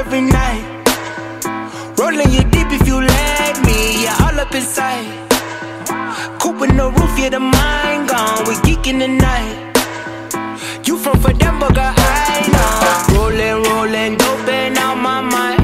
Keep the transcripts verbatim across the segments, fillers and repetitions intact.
every night. Rolling you deep if you let me, yeah, all up inside. Coop in the roof, yeah, the mind gone. We geeking tonight. You from Fademba, girl, I know. Rolling, rolling, doping out my mind.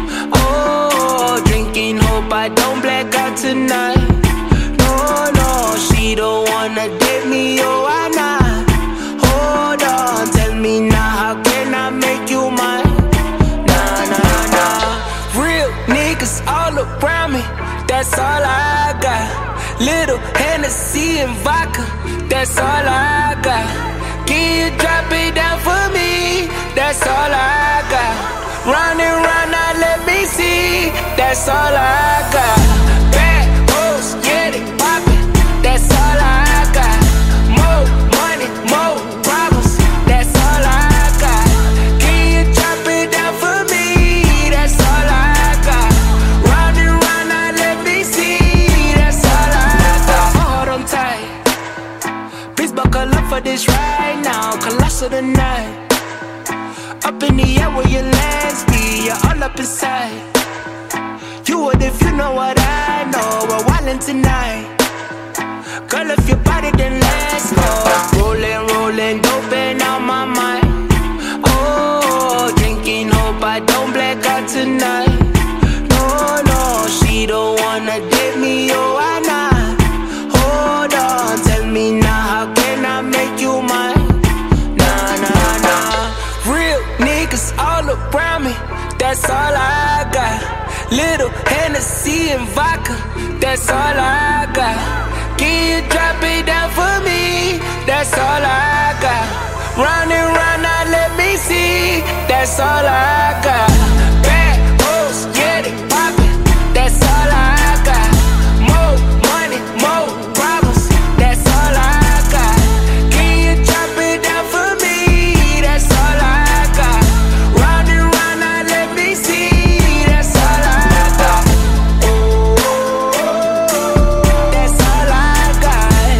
Oh, drinking, hope I don't black out tonight. No, no, she don't wanna date me, oh, I not. Hold on, tell me now, how can I make you mine? Nah, nah, nah. Real niggas all around me, that's all I got. Little Hennessy and vodka, that's all I got. Can you drop it down for me? That's all I got. Round and round, now let me see. That's all I got. Bad hoes, yeah, they poppin'. That's all I got. More money, more problems. That's all I got. Can you drop it down for me? That's all I got. Round and round, now let me see. That's all I got. Hold on tight. Please buckle up for this right now. Colossal tonight. Up in the air where your legs be, you're all up inside. You would if you know what I know. We're wildin' tonight. Girl, if your body, then let's go. Rolling, rolling, doping out my mind. Oh, drinking, hope I don't black out tonight. No, no, she don't wanna date me, oh, I not. Hold on, tell me now, how can I make you mine? Nah, nah, nah. Real niggas all around me, that's all I got. Little Hennessy and vodka, that's all I got. Can you drop it down for me? That's all I got. Round and round, now let me see. That's all I got. Bad hoes, yeah, they poppin'. That's all I got. More money, more problems. That's all I got. Can you drop it down for me? That's all I got. Round and round, now let me see. That's all I got. That's all I got.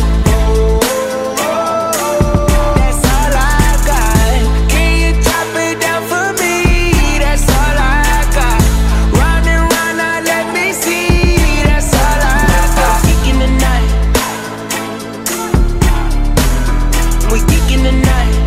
That's all I got. Can you drop it down for me? That's all I got. Round and round, now let me see. That's all I got. We geeking tonight. We geeking tonight.